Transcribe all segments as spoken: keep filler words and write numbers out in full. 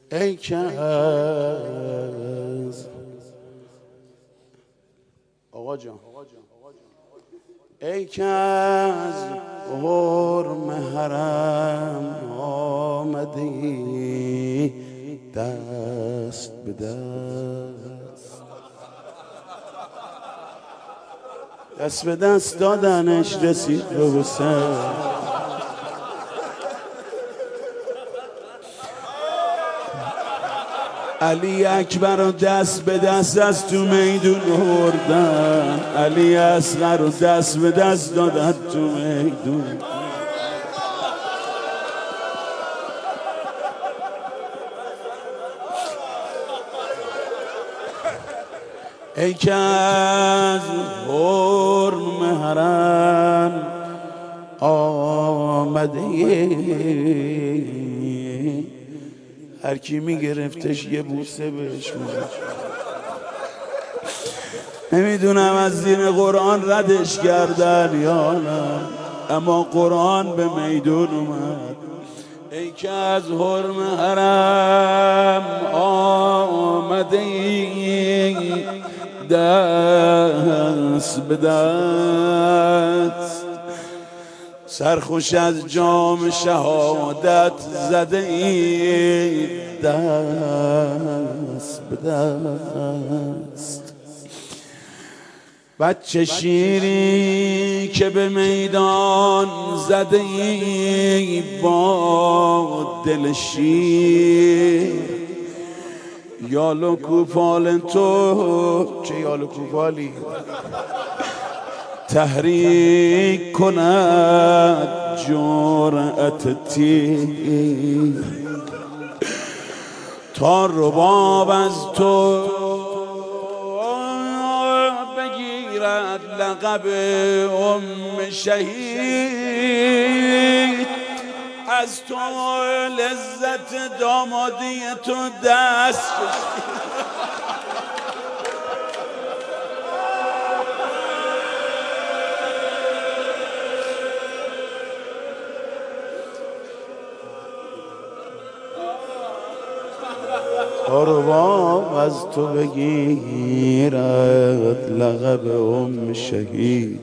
ای که از آقا جان ای که از حرم حرم آمدی دست به دست دست به دست دادنش رسید به سر علی اکبر رو دست به دست از تو میدون بردن، علی اصغر رو دست به دست دادن تو میدون. ای که از حرم حرم آمده هر کی میگرفتش یه بوسه بهش میداد. نمیدونم از زیر قرآن ردش کردن یا نه، اما قرآن به میدون اومد. ای که از حرم حرم آمده ای دست به دست، سرخوش از جام شهادت زده ای دست به دست. بچه شیری که به میدان زده ای با دل شیر، یالو کوپال تو چه یالو کوپالی تحریک کند جرأت تیر، تا رباب از تو بگیرد لقب ام شهید، از تو لذت دامادی تو دست کشید. رباب از تو بگیرد لقب ام شهید،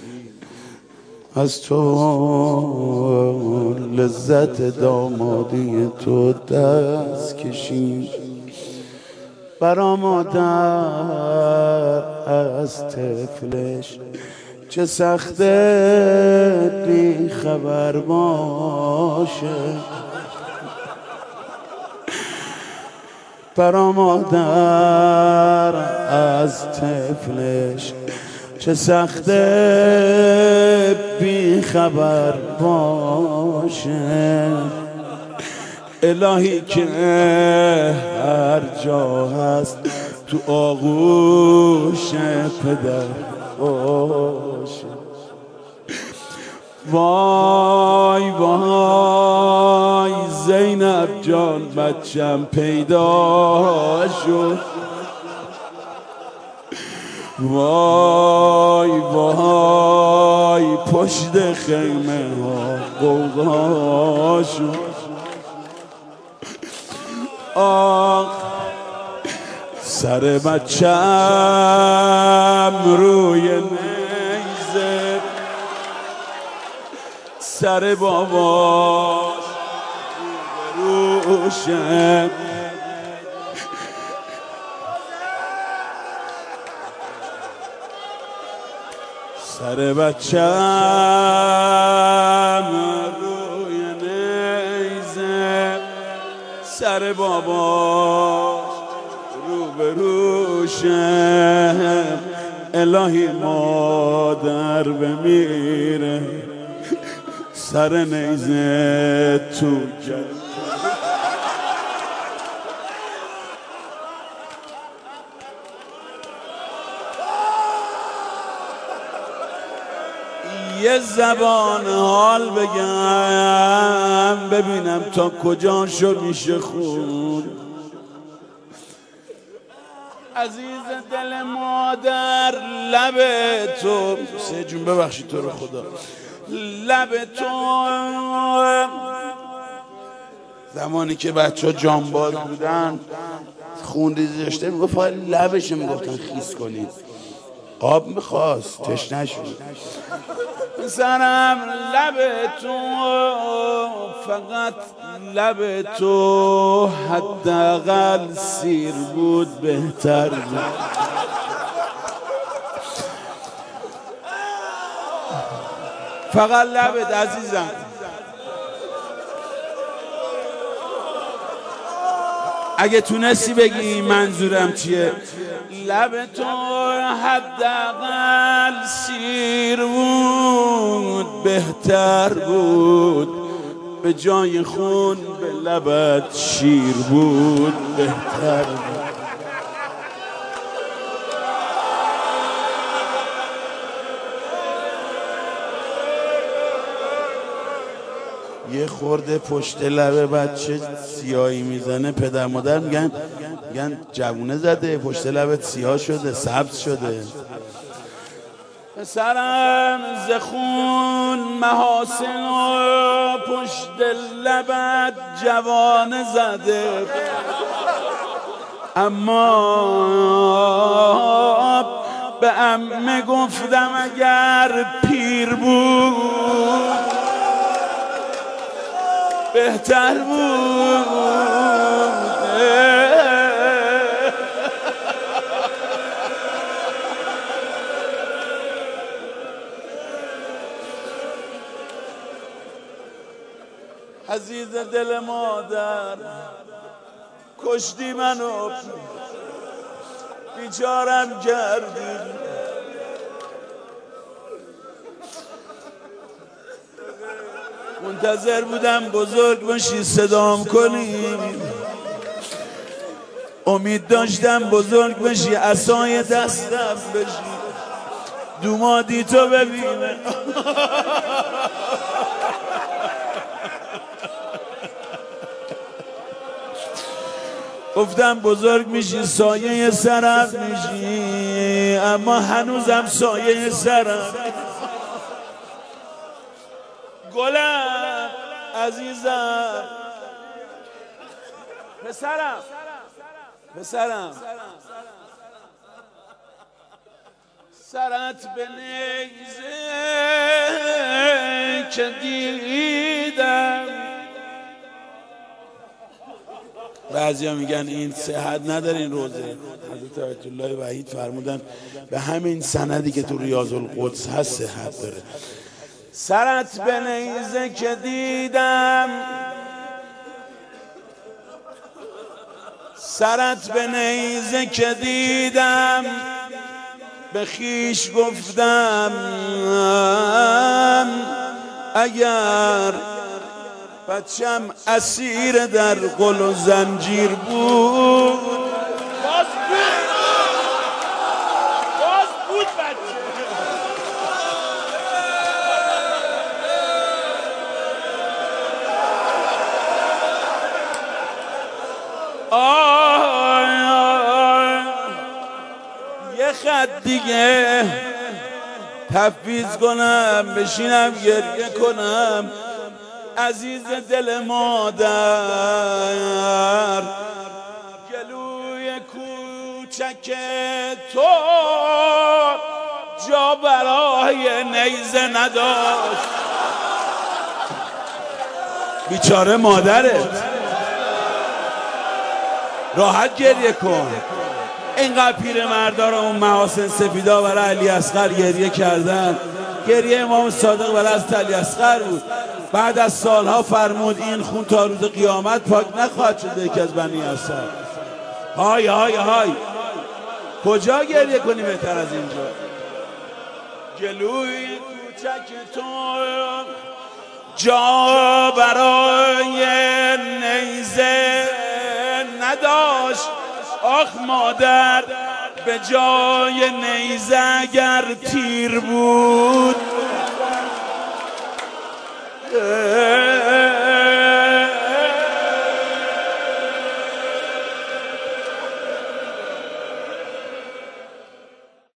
از تو لذت دامادی تو دست کشید. برا مادر از طفلش چه سخته بی خبر باشه، برا مادر از طفلش چه سخته بی خبر باشه. الهی که هر جا هست تو آغوش پدر باشه. وای وای زینب جان بچم پیدا شد، وای وای پشت خیمه ها غوغا شد. آخ سر بچم روی نیزه، سر باباش روشه، سر بچم روی نیزه، سر باباش رو به روشه. الهی مادر بمیره سر نیزه تو جد. یه زبان حال بگم ببینم تا کجا شو میشه خون. عزیز دل مادر لب تو، سه جون ببخشید تو رو خدا، لب تو زمانی که بچه ها جانباز بودن خون ریزی داشته میگفت فقط لبش میگفتن خیس کنید، آب میخواست تشنه شد. سرم لب تو، فقط لب تو، حداقل سیر بود بهتر بود. فقط لبت عزیزم. اگه تونستی بگی منظورم چیه. لب تو حداقل سیر بود بهتر بود، به جای خون به لبت شیر بود بهتر بود. یه خورده پشت لب بچه سیاهی میزنه، پدر مادر میگن میگن جوونه زده، پشت لبت سیاه شده، سبز شده. پسرم ز خون محاسن و پشت لبت جوانه زده، اما به عمه گفتم اگر پیر بود بهتر بود. عزیز دل مادر کشتی منو، بیچارم کردی. منتظر بودم بزرگ باشی صدام کنی، امید داشتم بزرگ باشی عصای دستم بشی، دومادی تو ببینه. گفتم بزرگ میشی سایه سرم میشی، اما هنوزم سایه سرم. گلم عزیزم، پسرم پسرم سرت به نیزه که دیدم. بعضی ها میگن این صحت نداره این روزه. حضرت آیت الله وحید فرمودن به همین سندی که تو ریاض القدس هست صحت داره. سرت به نیزه که دیدم، سرت به نیزه که دیدم، به خیش گفتم اگر بچم اسیر در قل و زنجیر بود. باز بود باز بود بچه. آی آی یه خط دیگه تفویض کنم بشینم گریه کنم. عزیز دل مادر گلوی کوچک تو جا برای نیزه نداشت. بیچاره مادرت، راحت گریه کن. اینقدر پیر مردا رو اون محاسن سفیدا برای علی اصغر گریه کردن. گریه امام صادق برای حضرت علی اصغر بود. بعد از سالها فرمود این خون تا روز قیامت پاک نخواهد شد یکی از بنی اسد. های های های کجا گریه کنی بهتر از اینجا؟ گلوی کوچک تو جا برای نیزه نداشت. آخ مادر به جای نیزه اگر تیر بود